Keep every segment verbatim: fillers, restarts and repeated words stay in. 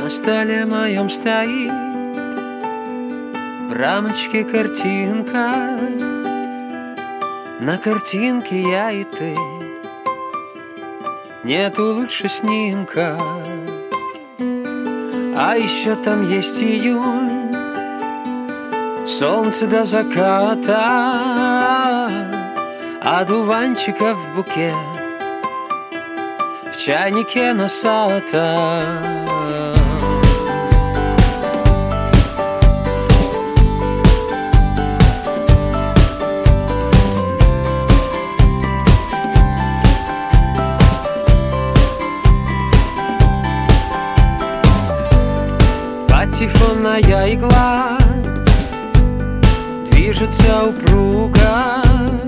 На столе моем стоит в рамочке картинка. На картинке я и ты, нету лучше снимка. А еще там есть июнь, солнце до заката, одуванчиков букет в чайнике носата. Патефонная игла движется упруго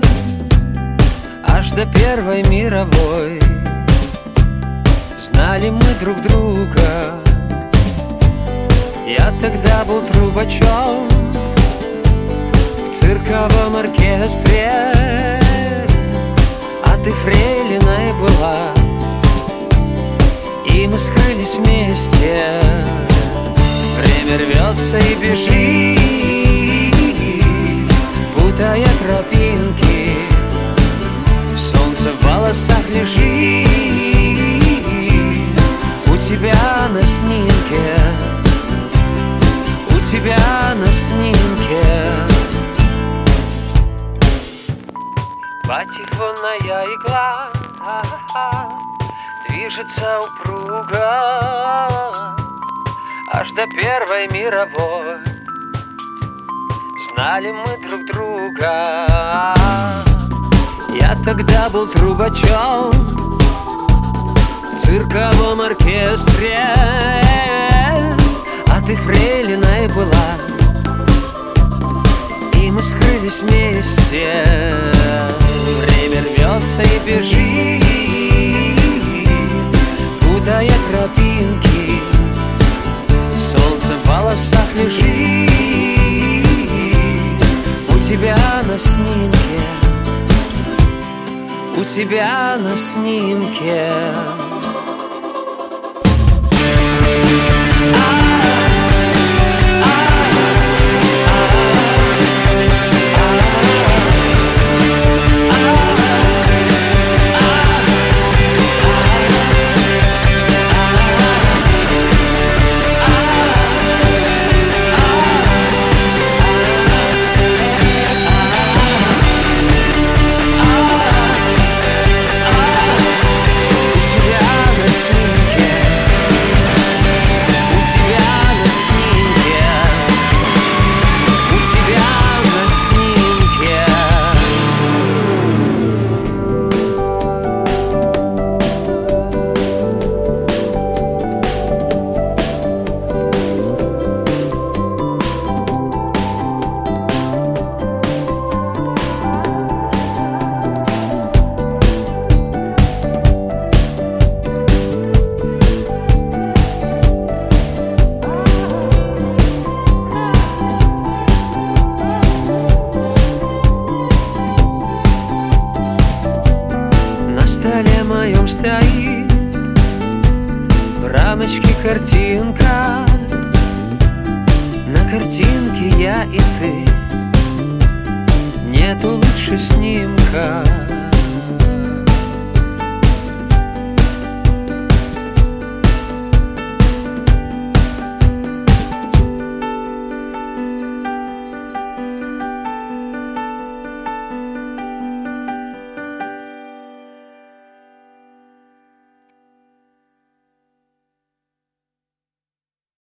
аж до Первой мировой. Знали мы друг друга. Я тогда был трубачом в цирковом оркестре, а ты фрейлиной была, и мы скрылись вместе. Время рвется и бежит, путая тропинки. Солнце в волосах лежит у тебя на снимке, у тебя на снимке. Патефонная игла движется упруго аж до Первой мировой. Знали мы друг друга. Я тогда был трубачом в цирковом оркестре, а ты фрейлиной была, и мы скрылись вместе. Время рвется и бежит, путая тропинки. Солнце в волосах лежит у тебя на снимке, у тебя на снимке. На столе моем стоит в рамочке картинка. На картинке я и ты, нету лучше снимка.